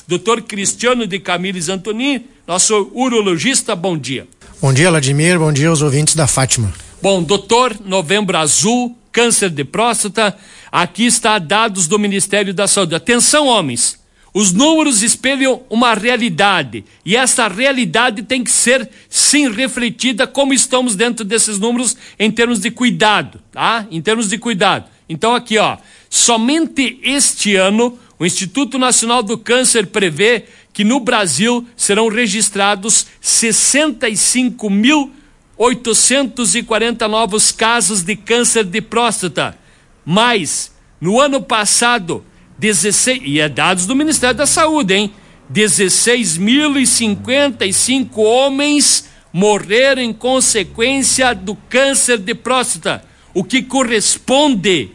Dr. Cristiano de Camilles Antonin, nosso urologista. Bom dia. Bom dia, Vladimir. Bom dia aos ouvintes da Fátima. Bom, doutor, Novembro Azul, câncer de próstata, aqui está dados do Ministério da Saúde. Atenção, homens, os números espelham uma realidade e essa realidade tem que ser, sim, refletida como estamos dentro desses números em termos de cuidado, tá? Em termos de cuidado. Então aqui, ó, somente este ano, o Instituto Nacional do Câncer prevê que no Brasil serão registrados 65.840 novos casos de câncer de próstata. Mas, no ano passado, 16, e é dados do Ministério da Saúde, hein? 16.055 homens morreram em consequência do câncer de próstata, o que corresponde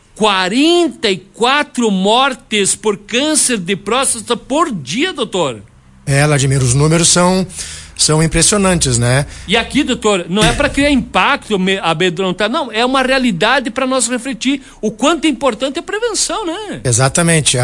44 mortes por câncer de próstata por dia, doutor. Vladimir, os números são impressionantes, né? E aqui, doutor, não é para criar impacto, amedrontar, não, é uma realidade para nós refletir o quanto é importante a prevenção, né? Exatamente,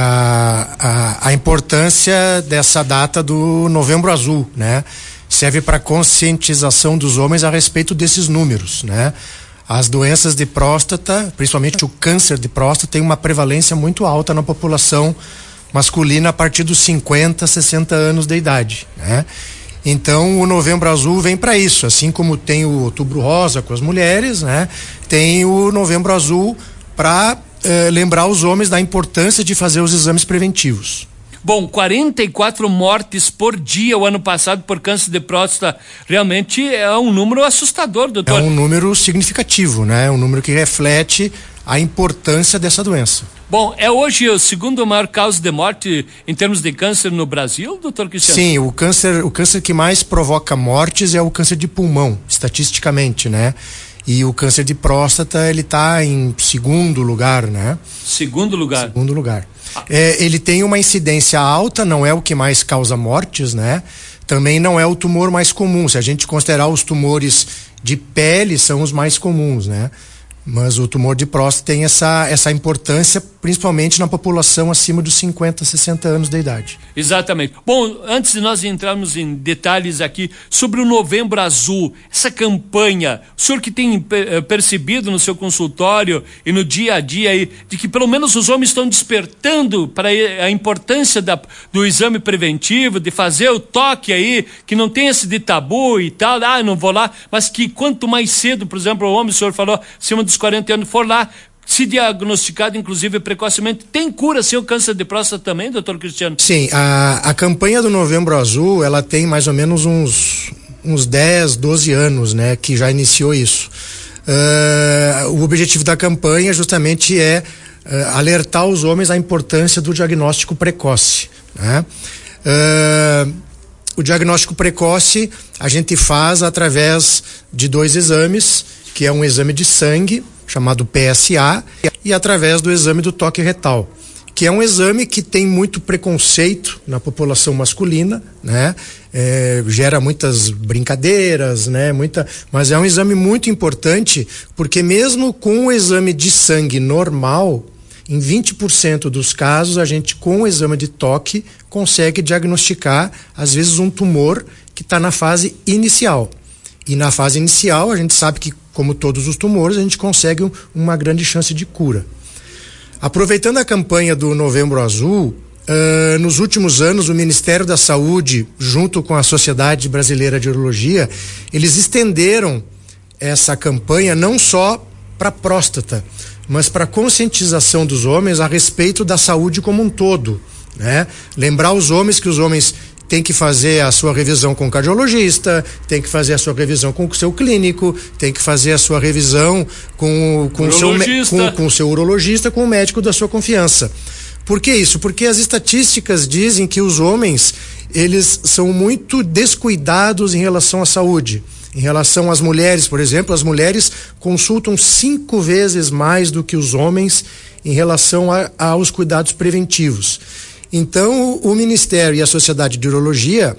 a importância dessa data do Novembro Azul, né? Serve para conscientização dos homens a respeito desses números, né? As doenças de próstata, principalmente o câncer de próstata, tem uma prevalência muito alta na população masculina a partir dos 50, 60 anos de idade, né? Então o Novembro Azul vem para isso, assim como tem o Outubro Rosa com as mulheres, né? Tem o Novembro Azul para lembrar os homens da importância de fazer os exames preventivos. Bom, 44 mortes por dia o ano passado por câncer de próstata, realmente é um número assustador, doutor. É um número significativo, né? Um número que reflete a importância dessa doença. Bom, é hoje o segundo maior causa de morte em termos de câncer no Brasil, doutor Cristiano? Sim, o câncer que mais provoca mortes é o câncer de pulmão, estatisticamente, né? E o câncer de próstata, ele está em segundo lugar, né? Segundo lugar. Segundo lugar. Ele tem uma incidência alta, não é o que mais causa mortes, né? Também não é o tumor mais comum. Se a gente considerar os tumores de pele, são os mais comuns, né? Mas o tumor de próstata tem essa importância, principalmente na população acima dos 50, 60 anos de idade. Exatamente. Bom, antes de nós entrarmos em detalhes aqui sobre o Novembro Azul, essa campanha, o senhor que tem percebido no seu consultório e no dia a dia aí, de que pelo menos os homens estão despertando para a importância do exame preventivo, de fazer o toque aí, que não tem esse de tabu e tal, não vou lá, mas que quanto mais cedo, por exemplo, o homem, o senhor falou, acima dos 40 anos, for lá, se diagnosticado, inclusive precocemente, tem cura sem o câncer de próstata também, doutor Cristiano? Sim, a campanha do Novembro Azul, ela tem mais ou menos uns 10, 12 anos, né, que já iniciou isso. O objetivo da campanha justamente é alertar os homens à importância do diagnóstico precoce, né? O diagnóstico precoce a gente faz através de 2 exames, que é um exame de sangue, chamado PSA, e através do exame do toque retal, que é um exame que tem muito preconceito na população masculina, né? Gera muitas brincadeiras, né? Mas é um exame muito importante, porque mesmo com o exame de sangue normal, em 20% dos casos, a gente, com o exame de toque, consegue diagnosticar, às vezes, um tumor que está na fase inicial. E na fase inicial, a gente sabe que, como todos os tumores, a gente consegue uma grande chance de cura. Aproveitando a campanha do Novembro Azul, nos últimos anos, o Ministério da Saúde, junto com a Sociedade Brasileira de Urologia, eles estenderam essa campanha não só para a próstata, mas para conscientização dos homens a respeito da saúde como um todo, né? Lembrar os homens que os homens tem que fazer a sua revisão com o cardiologista, tem que fazer a sua revisão com o seu clínico, tem que fazer a sua revisão com o seu urologista, com o médico da sua confiança. Por que isso? Porque as estatísticas dizem que os homens, eles são muito descuidados em relação à saúde. Em relação às mulheres, por exemplo, as mulheres consultam 5 vezes mais do que os homens em relação aos cuidados preventivos. Então, o Ministério e a Sociedade de Urologia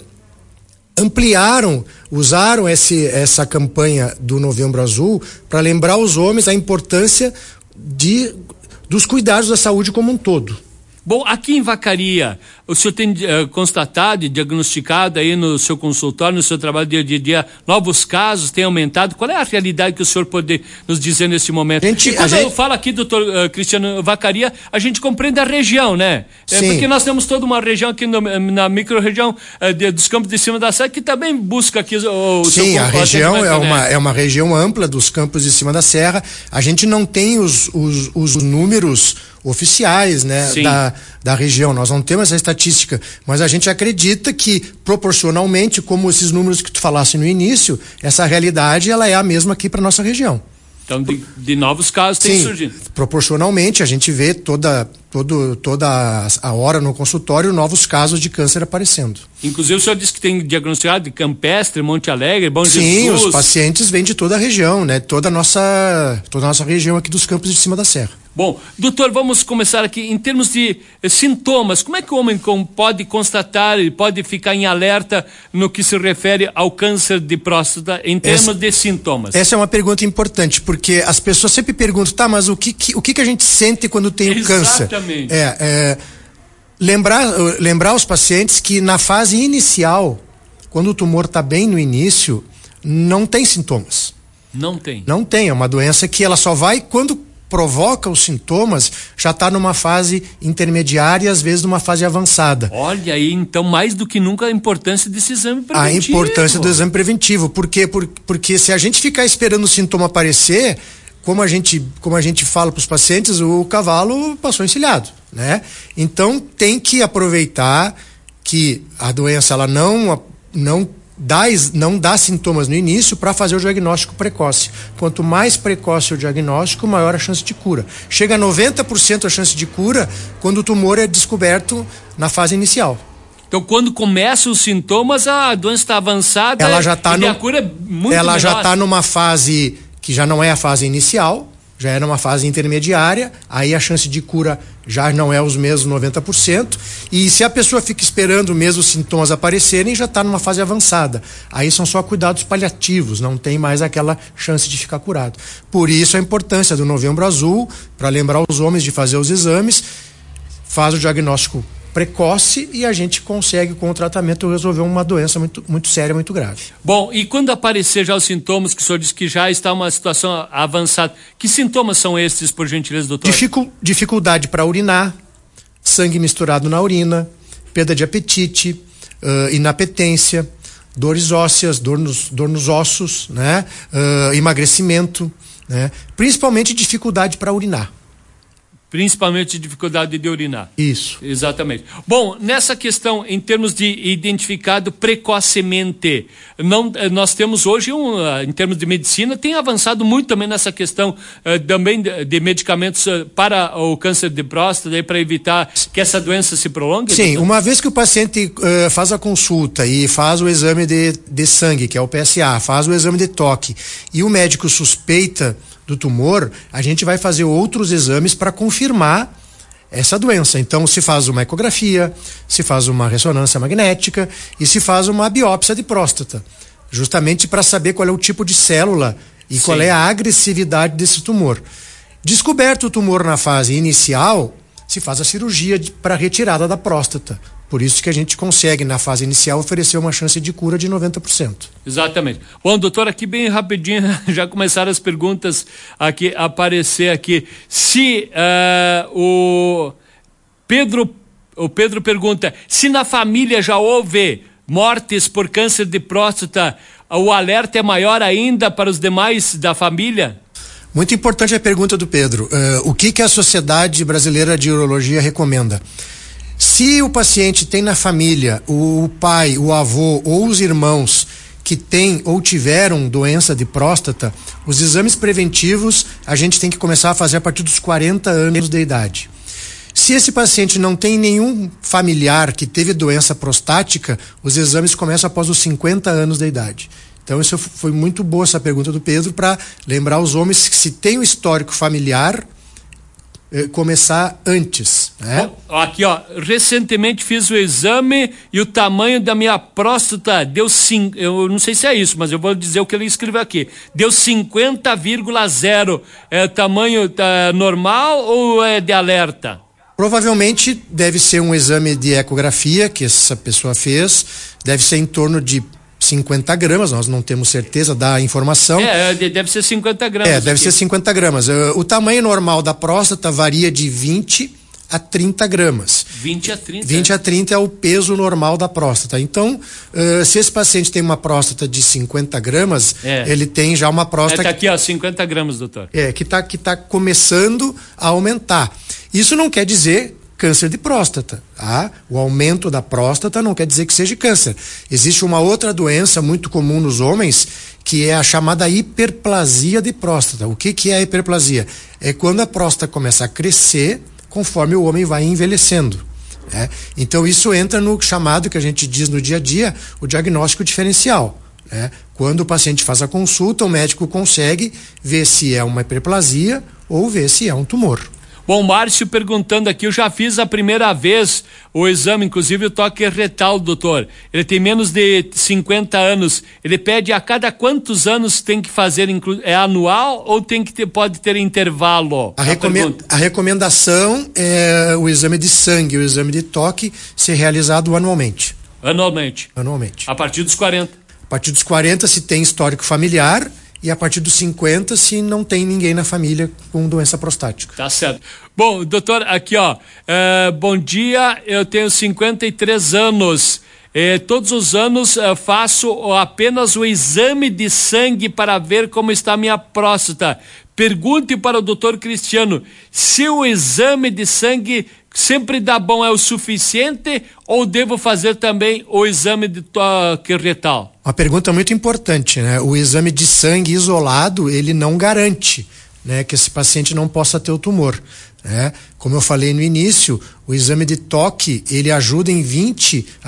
usaram essa campanha do Novembro Azul para lembrar os homens a importância dos cuidados da saúde como um todo. Bom, aqui em Vacaria, o senhor tem constatado e diagnosticado aí no seu consultório, no seu trabalho dia a dia, novos casos têm aumentado? Qual é a realidade que o senhor pode nos dizer nesse momento? Eu falo aqui, doutor Cristiano Vacaria, a gente compreende a região, né? Porque nós temos toda uma região aqui na micro-região dos Campos de Cima da Serra que também busca aqui Sim, a região é uma região ampla dos Campos de Cima da Serra. A gente não tem os números oficiais, né, da região. Nós não temos essa estatística, mas a gente acredita que proporcionalmente, como esses números que tu falasse no início, essa realidade ela é a mesma aqui para nossa região. Então, de novos casos tem surgido. Proporcionalmente, a gente vê toda a hora no consultório novos casos de câncer aparecendo. Inclusive, o senhor disse que tem diagnosticado de Campestre, Monte Alegre, Bom Jesus. Sim, os pacientes vêm de toda a região, né? Toda a nossa região aqui dos Campos de Cima da Serra. Bom, doutor, vamos começar aqui em termos de sintomas. Como é que o homem pode constatar e pode ficar em alerta no que se refere ao câncer de próstata em termos de sintomas? Essa é uma pergunta importante, porque as pessoas sempre perguntam, tá, mas o que a gente sente quando tem o câncer? Exatamente. Lembrar os pacientes que na fase inicial, quando o tumor está bem no início, não tem sintomas. Não tem? Não tem, é uma doença que ela só vai quando provoca os sintomas, já está numa fase intermediária e às vezes numa fase avançada. Olha aí, então mais do que nunca a importância desse exame preventivo. A importância do exame preventivo, porque se a gente ficar esperando o sintoma aparecer, como a gente fala para os pacientes, o cavalo passou encilhado, né? Então tem que aproveitar que a doença ela não dá sintomas no início para fazer o diagnóstico precoce. Quanto mais precoce o diagnóstico, maior a chance de cura. Chega a 90% a chance de cura quando o tumor é descoberto na fase inicial. Então, quando começam os sintomas, a doença está avançada e a cura é muito ela menor. Já está numa fase que já não é a fase inicial, já é numa fase intermediária, aí a chance de cura já não é os mesmos 90%, e se a pessoa fica esperando mesmo os sintomas aparecerem, já está numa fase avançada. Aí são só cuidados paliativos, não tem mais aquela chance de ficar curado. Por isso a importância do Novembro Azul, para lembrar os homens de fazer os exames, faz o diagnóstico precoce e a gente consegue com o tratamento resolver uma doença muito séria, muito grave. Bom, e quando aparecer já os sintomas que o senhor disse que já está uma situação avançada, que sintomas são esses, por gentileza, doutor? Dificuldade para urinar, sangue misturado na urina, perda de apetite, inapetência, dores ósseas, dor nos ossos, né? Emagrecimento, né? Principalmente dificuldade para urinar. Principalmente dificuldade de urinar. Isso. Exatamente. Bom, nessa questão, em termos de identificado precocemente, nós temos hoje, em termos de medicina, tem avançado muito também nessa questão também de medicamentos para o câncer de próstata, para evitar que essa doença se prolongue? Sim, doutor? Uma vez que o paciente faz a consulta e faz o exame de sangue, que é o PSA, faz o exame de toque, e o médico suspeita do tumor, a gente vai fazer outros exames para confirmar essa doença. Então se faz uma ecografia, se faz uma ressonância magnética e se faz uma biópsia de próstata, justamente para saber qual é o tipo de célula e qual é a agressividade desse tumor. Descoberto o tumor na fase inicial, se faz a cirurgia para retirada da próstata. Por isso que a gente consegue, na fase inicial, oferecer uma chance de cura de 90%. Exatamente. Bom, doutor, aqui bem rapidinho, já começaram as perguntas aqui a aparecer aqui. Se o Pedro pergunta, se na família já houve mortes por câncer de próstata, o alerta é maior ainda para os demais da família? Muito importante a pergunta do Pedro. O que a Sociedade Brasileira de Urologia recomenda? Se o paciente tem na família o pai, o avô ou os irmãos que têm ou tiveram doença de próstata, os exames preventivos a gente tem que começar a fazer a partir dos 40 anos de idade. Se esse paciente não tem nenhum familiar que teve doença prostática, os exames começam após os 50 anos de idade. Então isso foi muito boa essa pergunta do Pedro para lembrar os homens que se tem um histórico familiar, começar antes, né? Aqui, ó, recentemente fiz o exame e o tamanho da minha próstata deu eu não sei se é isso, mas eu vou dizer o que ele escreveu aqui. Deu 50,0. É tamanho normal ou é de alerta? Provavelmente deve ser um exame de ecografia que essa pessoa fez, deve ser em torno de 50 gramas, nós não temos certeza da informação. Deve ser 50 gramas. Deve ser 50 gramas. O tamanho normal da próstata varia de 20 a 30 gramas. 20 a 30? 20 a 30 é o peso normal da próstata. Então, se esse paciente tem uma próstata de 50 gramas, ele tem já uma próstata... Tá aqui, ó, 50 gramas, doutor. Que tá começando a aumentar. Isso não quer dizer câncer de próstata, tá? O aumento da próstata não quer dizer que seja câncer. Existe uma outra doença muito comum nos homens, que é a chamada hiperplasia de próstata. O que é a hiperplasia? É quando a próstata começa a crescer conforme o homem vai envelhecendo, né? Então isso entra no chamado, que a gente diz no dia a dia, o diagnóstico diferencial, né? Quando o paciente faz a consulta, o médico consegue ver se é uma hiperplasia ou ver se é um tumor. Bom, Márcio perguntando aqui, eu já fiz a primeira vez o exame, inclusive o toque retal, doutor. Ele tem menos de 50 anos. Ele pede a cada quantos anos tem que fazer, é anual ou pode ter intervalo? A recomendação é o exame de sangue, o exame de toque ser realizado anualmente. Anualmente? Anualmente. A partir dos 40? A partir dos 40, se tem histórico familiar, e a partir dos 50, se não tem ninguém na família com doença prostática. Tá certo. Bom, doutor, aqui ó, bom dia, eu tenho 53 anos. Todos os anos faço apenas o exame de sangue para ver como está a minha próstata. Pergunte para o doutor Cristiano se o exame de sangue sempre dá bom, é o suficiente, ou devo fazer também o exame de toque retal? Uma pergunta muito importante, né? O exame de sangue isolado, ele não garante, né, que esse paciente não possa ter o tumor, né? Como eu falei no início, o exame de toque, ele ajuda em 20 a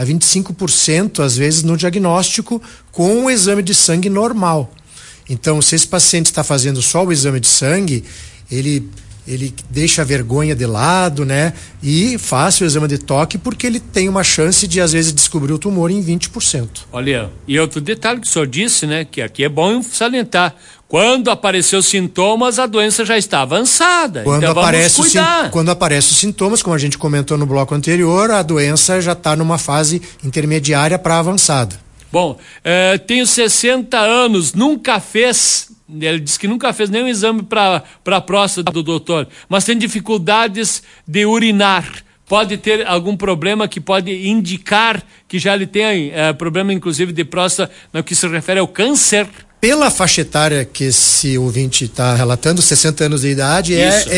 25% às vezes no diagnóstico com o exame de sangue normal. Então, se esse paciente está fazendo só o exame de sangue, ele deixa a vergonha de lado, né? E faça o exame de toque, porque ele tem uma chance de, às vezes, descobrir o tumor em 20%. Olha, e outro detalhe que o senhor disse, né? Que aqui é bom salientar. Quando apareceu os sintomas, a doença já está avançada. Então vamos cuidar. Quando aparecem os sintomas, como a gente comentou no bloco anterior, a doença já está numa fase intermediária para avançada. Bom, tenho 60 anos, nunca fez... Ele disse que nunca fez nenhum exame para a próstata do doutor, mas tem dificuldades de urinar. Pode ter algum problema que pode indicar que já ele tem problema, inclusive, de próstata, no que se refere ao câncer? Pela faixa etária que esse ouvinte está relatando, 60 anos de idade,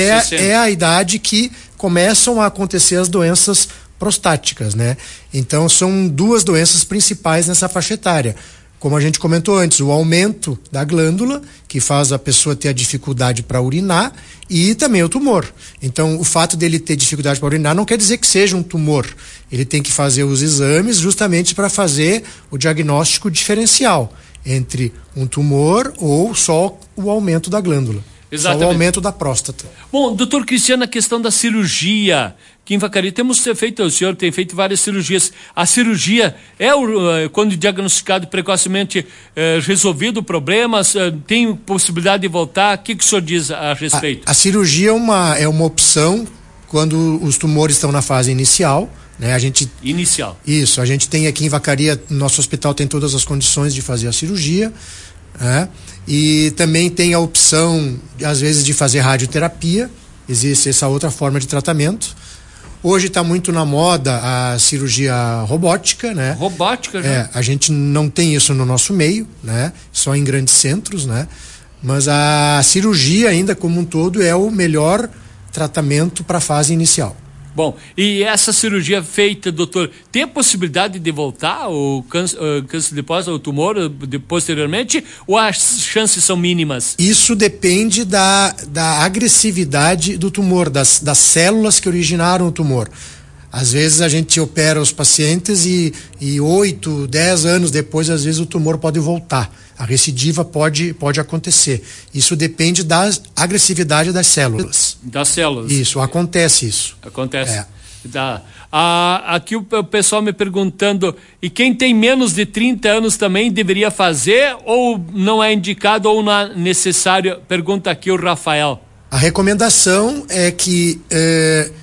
é a idade que começam a acontecer as doenças prostáticas, né? Então são duas doenças principais nessa faixa etária. Como a gente comentou antes, o aumento da glândula, que faz a pessoa ter a dificuldade para urinar, e também o tumor. Então, o fato dele ter dificuldade para urinar não quer dizer que seja um tumor. Ele tem que fazer os exames justamente para fazer o diagnóstico diferencial entre um tumor ou só o aumento da glândula. Exatamente. Só o aumento da próstata. Bom, doutor Cristiano, a questão da cirurgia, que em Vacaria o senhor tem feito várias cirurgias. A cirurgia quando diagnosticado precocemente, resolvido problemas, tem possibilidade de voltar? O que o senhor diz a respeito? A cirurgia é uma opção quando os tumores estão na fase inicial, né? Inicial. Isso, a gente tem aqui em Vacaria, nosso hospital tem todas as condições de fazer a cirurgia, né? E também tem a opção, às vezes, de fazer radioterapia. Existe essa outra forma de tratamento. Hoje está muito na moda a cirurgia robótica, né? Robótica, já? A gente não tem isso no nosso meio, né? Só em grandes centros, né? Mas a cirurgia ainda como um todo é o melhor tratamento para a fase inicial. Bom, e essa cirurgia feita, doutor, tem a possibilidade de voltar o câncer de próstata, o tumor, posteriormente, ou as chances são mínimas? Isso depende da agressividade do tumor, das células que originaram o tumor. Às vezes a gente opera os pacientes e 8, 10 anos depois, às vezes o tumor pode voltar. A recidiva pode acontecer. Isso depende da agressividade das células. Das células. Isso, acontece isso. Acontece. Tá. Aqui o pessoal me perguntando, e quem tem menos de 30 anos também deveria fazer ou não é indicado ou não é necessário? Pergunta aqui o Rafael. A recomendação é que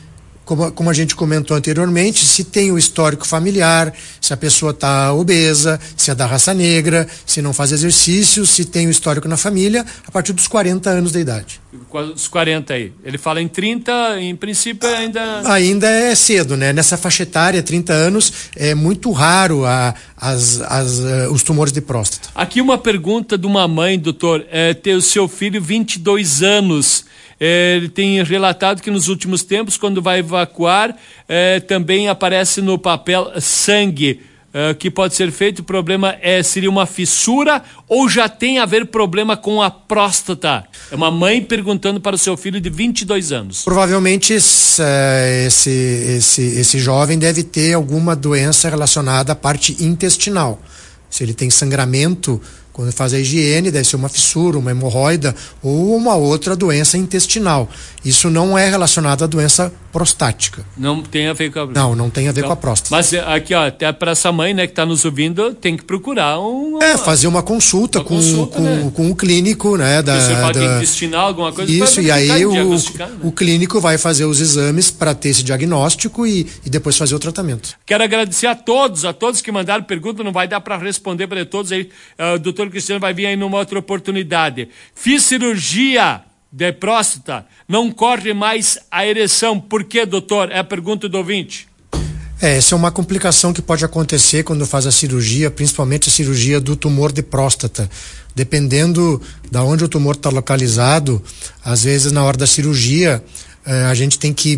como a gente comentou anteriormente, se tem o histórico familiar, se a pessoa está obesa, se é da raça negra, se não faz exercício, se tem o histórico na família, a partir dos 40 anos de idade. Os 40 aí. Ele fala em 30, em princípio ainda... Ainda é cedo, né? Nessa faixa etária, 30 anos, é muito raro os tumores de próstata. Aqui uma pergunta de uma mãe, doutor, tem o seu filho 22 anos, ele tem relatado que nos últimos tempos, quando vai evacuar, também aparece no papel sangue. Que pode ser feito, o problema seria uma fissura ou já tem a ver problema com a próstata? É uma mãe perguntando para o seu filho de 22 anos. Provavelmente esse jovem deve ter alguma doença relacionada à parte intestinal. Se ele tem sangramento, quando faz a higiene, deve ser uma fissura, uma hemorroida ou uma outra doença intestinal. Isso não é relacionado à doença prostática. Não tem a ver com a... Não tem a ver com a próstata. Mas aqui, ó, até para essa mãe, né, que está nos ouvindo, tem que procurar fazer uma consulta com o clínico, né? Você fala que é intestinal, alguma coisa. Isso, e aí o clínico vai fazer os exames para ter esse diagnóstico e depois fazer o tratamento. Quero agradecer a todos que mandaram pergunta, não vai dar para responder para todos aí, o doutor Cristiano vai vir aí numa outra oportunidade. Fiz cirurgia de próstata, não corre mais a ereção. Por quê, doutor? É a pergunta do ouvinte. Essa é uma complicação que pode acontecer quando faz a cirurgia, principalmente a cirurgia do tumor de próstata. Dependendo da onde o tumor está localizado, às vezes na hora da cirurgia, a gente tem que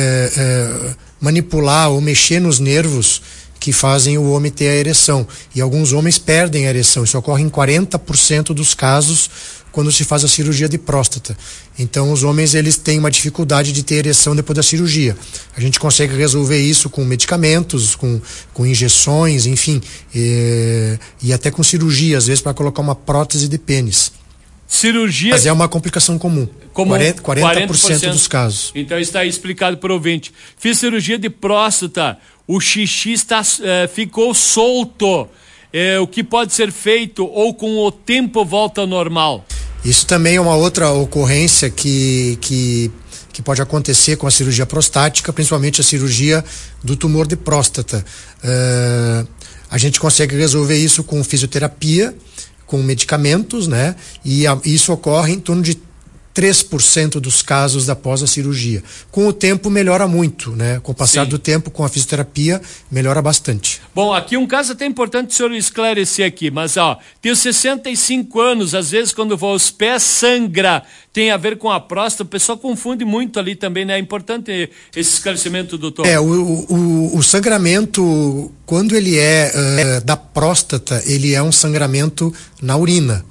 manipular ou mexer nos nervos que fazem o homem ter a ereção. E alguns homens perdem a ereção. Isso ocorre em 40% dos casos quando se faz a cirurgia de próstata. Então os homens eles têm uma dificuldade de ter ereção depois da cirurgia. A gente consegue resolver isso com medicamentos, com injeções, enfim, e até com cirurgia, às vezes para colocar uma prótese de pênis. Cirurgia... Mas é uma complicação comum. 40% dos casos. Então está explicado para o ouvinte. Fiz cirurgia de próstata, o xixi ficou solto. O que pode ser feito ou com o tempo volta ao normal? Isso também é uma outra ocorrência que pode acontecer com a cirurgia prostática, principalmente a cirurgia do tumor de próstata. A gente consegue resolver isso com fisioterapia, com medicamentos, né? E isso ocorre em torno de 3% dos casos após a cirurgia. Com o tempo melhora muito, né? Com o passar do tempo, com a fisioterapia, melhora bastante. Bom, aqui um caso até importante o senhor esclarecer aqui, mas tenho 65 anos, às vezes quando vou aos pés sangra, tem a ver com a próstata, o pessoal confunde muito ali também, né? É importante esse esclarecimento, doutor. O sangramento, quando ele é da próstata, ele é um sangramento na urina.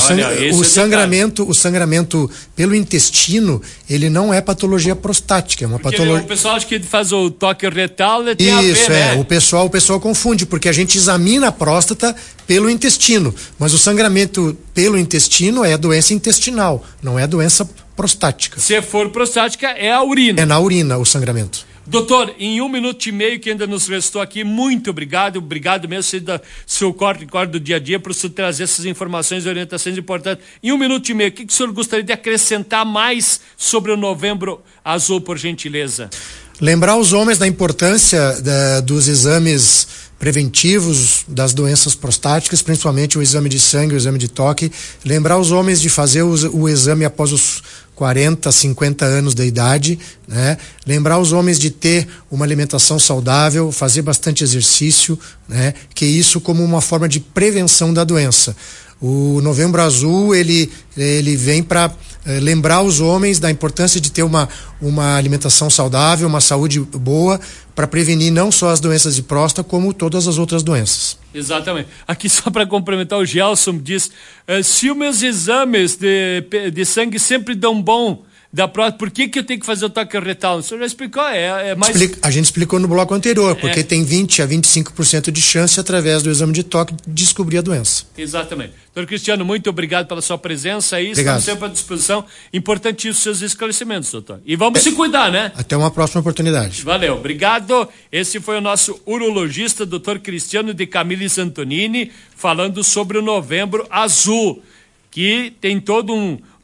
O sangramento pelo intestino, ele não é patologia prostática, é uma patologia. O pessoal acha que faz o toque retal e tem a ver, né? O pessoal confunde, porque a gente examina a próstata pelo intestino, mas o sangramento pelo intestino é doença intestinal, não é doença prostática. Se for prostática, é a urina. É na urina o sangramento. Doutor, em 1 minuto e meio que ainda nos restou aqui, muito obrigado mesmo, seu corte do dia a dia, por você trazer essas informações e orientações importantes. Em 1 minuto e meio, o que o senhor gostaria de acrescentar mais sobre o Novembro Azul, por gentileza? Lembrar os homens da importância dos exames preventivos das doenças prostáticas, principalmente o exame de sangue, o exame de toque. Lembrar os homens de fazer o exame após os 40, 50 anos de idade, né? Lembrar os homens de ter uma alimentação saudável, fazer bastante exercício, né? Que isso como uma forma de prevenção da doença. O Novembro Azul, ele vem para lembrar os homens da importância de ter uma alimentação saudável, uma saúde boa, para prevenir não só as doenças de próstata, como todas as outras doenças. Exatamente. Aqui só para complementar, o Gelson diz, se os meus exames de sangue sempre dão bom da próstata, por que eu tenho que fazer o toque retal? O senhor já explicou, mais... A gente explicou no bloco anterior, porque tem 20 a 25% de chance, através do exame de toque, de descobrir a doença. Exatamente. Doutor Cristiano, muito obrigado pela sua presença aí, estamos sempre à disposição. Importantíssimos seus esclarecimentos, doutor. E vamos se cuidar, né? Até uma próxima oportunidade. Valeu, obrigado. Esse foi o nosso urologista, doutor Cristiano de Camillis Antonini, falando sobre o Novembro Azul, que tem todo um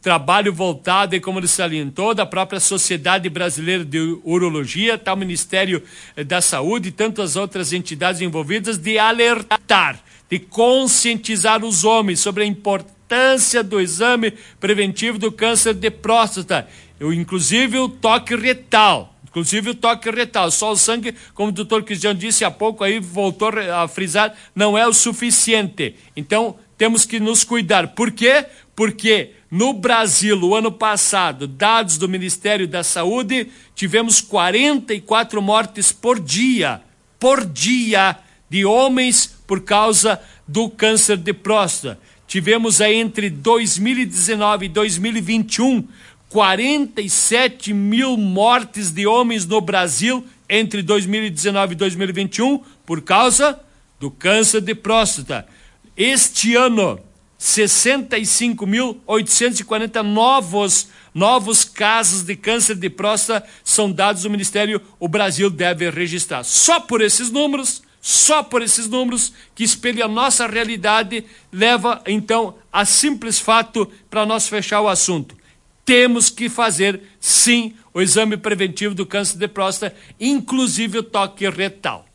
trabalho voltado, e como ele salientou, da própria Sociedade Brasileira de Urologia, tá, o Ministério da Saúde e tantas outras entidades envolvidas, de alertar, de conscientizar os homens sobre a importância do exame preventivo do câncer de próstata, inclusive o toque retal. Só o sangue, como o doutor Cristiano disse há pouco, aí voltou a frisar, não é o suficiente. Então, temos que nos cuidar. Por quê? Porque no Brasil, o ano passado, dados do Ministério da Saúde, tivemos 44 mortes por dia, de homens por causa do câncer de próstata. Tivemos aí entre 2019 e 2021, 47 mil mortes de homens no Brasil entre 2019 e 2021 por causa do câncer de próstata. Este ano, 65.840 novos casos de câncer de próstata são dados do Ministério, o Brasil deve registrar. Só por esses números, que espelham a nossa realidade, leva então a simples fato para nós fechar o assunto. Temos que fazer, sim, o exame preventivo do câncer de próstata, inclusive o toque retal.